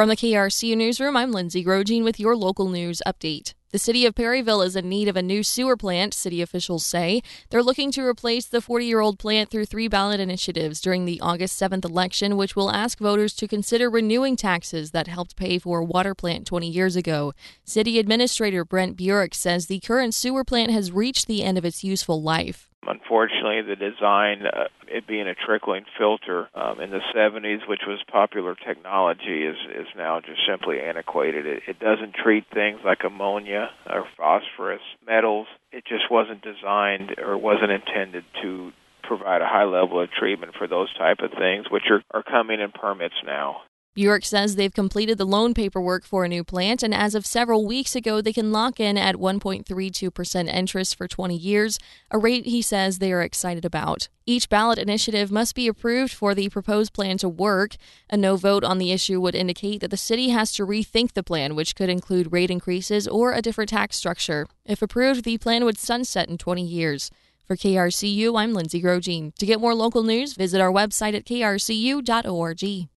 From the KRCU Newsroom, I'm Lindsay Grogine with your local news update. The city of Perryville is in need of a new sewer plant, city officials say. They're looking to replace the 40-year-old plant through 3 ballot initiatives during the August 7th election, which will ask voters to consider renewing taxes that helped pay for a water plant 20 years ago. City Administrator Brent Burek says the current sewer plant has reached the end of its useful life. Unfortunately, the design, it being a trickling filter in the 70s, which was popular technology, is now just simply antiquated. It doesn't treat things like ammonia or phosphorus, metals. It just wasn't designed or wasn't intended to provide a high level of treatment for those type of things, which are coming in permits now. Burek says they've completed the loan paperwork for a new plant, and as of several weeks ago, they can lock in at 1.32% interest for 20 years, a rate he says they are excited about. Each ballot initiative must be approved for the proposed plan to work. A no vote on the issue would indicate that the city has to rethink the plan, which could include rate increases or a different tax structure. If approved, the plan would sunset in 20 years. For KRCU, I'm Lindsay Grogine. To get more local news, visit our website at krcu.org.